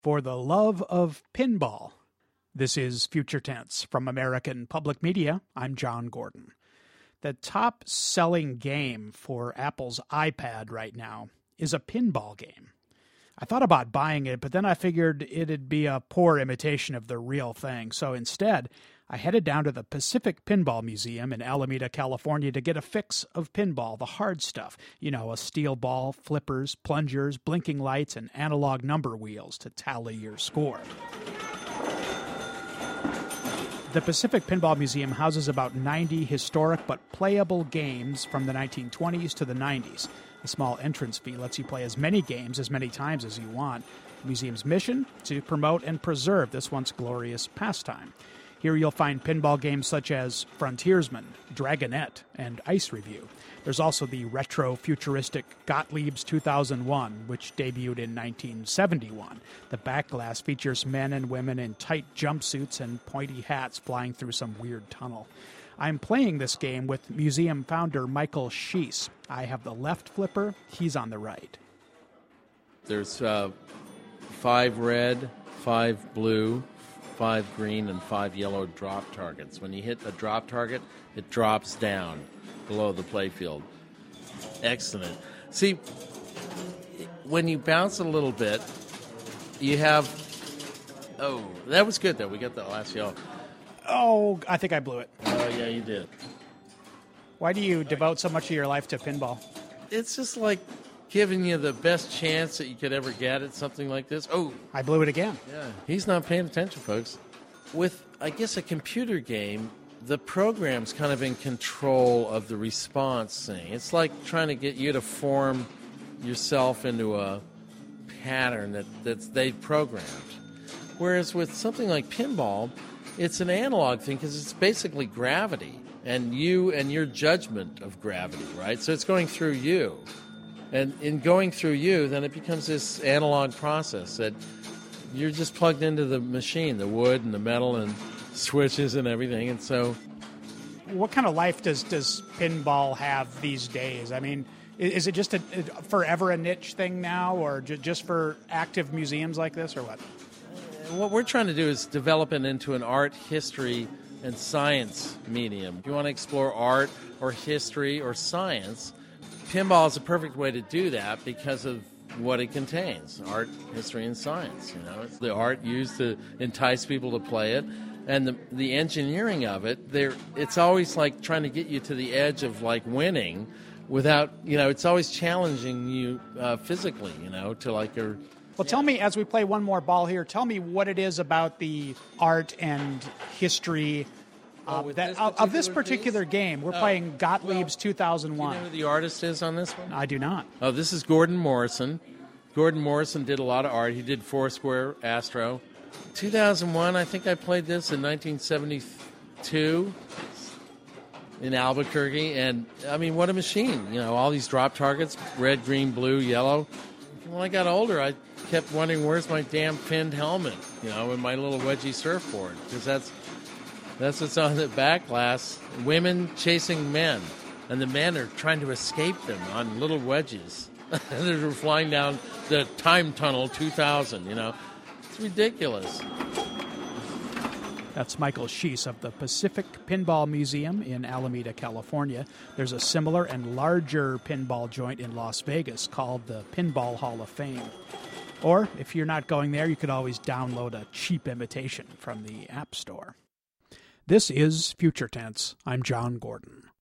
For the love of pinball. This is Future Tense from American Public Media. I'm John Gordon. The top-selling game for Apple's iPad right now is a pinball game. I thought about buying it, but then I figured it'd be a poor imitation of the real thing. So instead, I headed down to the Pacific Pinball Museum in Alameda, California to get a fix of pinball, the hard stuff. You know, a steel ball, flippers, plungers, blinking lights, and analog number wheels to tally your score. The Pacific Pinball Museum houses about 90 historic but playable games from the 1920s to the 90s. A small entrance fee lets you play as many games as many times as you want. The museum's mission? To promote and preserve this once glorious pastime. Here you'll find pinball games such as Frontiersman, Dragonette, and Ice Review. There's also the retro-futuristic Gottlieb's 2001, which debuted in 1971. The back glass features men and women in tight jumpsuits and pointy hats flying through some weird tunnel. I'm playing this game with museum founder Michael Schiess. I have the left flipper, he's on the right. There's 5 red, 5 blue, 5 green, and 5 yellow drop targets. When you hit a drop target, it drops down below the playfield. Excellent. See, when you bounce a little bit, you have... Oh, that was good, though. We got the last yellow. Oh, I think I blew it. Oh, yeah, you did. Why do you devote so much of your life to pinball? It's just like giving you the best chance that you could ever get at something like this. Oh, I blew it again. Yeah, he's not paying attention, folks. With, I guess, a computer game, the program's kind of in control of the response thing. It's like trying to get you to form yourself into a pattern that they've programmed. Whereas with something like pinball, it's an analog thing because it's basically gravity and you and your judgment of gravity, right? So it's going through you. And in going through you, then it becomes this analog process that you're just plugged into the machine, the wood and the metal and switches and everything. And so, what kind of life does pinball have these days? I mean, is it just forever a niche thing now, or just for active museums like this, or what? What we're trying to do is develop it into an art, history, and science medium. If you want to explore art or history or science, pinball is a perfect way to do that because of what it contains, art, history, and science. You know, it's the art used to entice people to play it, and the engineering of it. It's always like trying to get you to the edge of like winning, without it's always challenging you physically. To like a. Well, tell me, as we play one more ball here, tell me what it is about the art and history of this particular game. We're playing Gottlieb's 2001. Do you know who the artist is on this one? I do not. Oh, this is Gordon Morrison. Gordon Morrison did a lot of art. He did Foursquare, Astro. 2001, I think I played this in 1972 in Albuquerque. And, I mean, what a machine. All these drop targets, red, green, blue, yellow. When I got older, I kept wondering, where's my damn finned helmet, and my little wedgie surfboard, because that's what's on the back glass. Women chasing men, and the men are trying to escape them on little wedges. They're flying down the time tunnel 2000, It's ridiculous. That's Michael Schiess of the Pacific Pinball Museum in Alameda, California. There's a similar and larger pinball joint in Las Vegas called the Pinball Hall of Fame. Or, if you're not going there, you could always download a cheap imitation from the App Store. This is Future Tense. I'm John Gordon.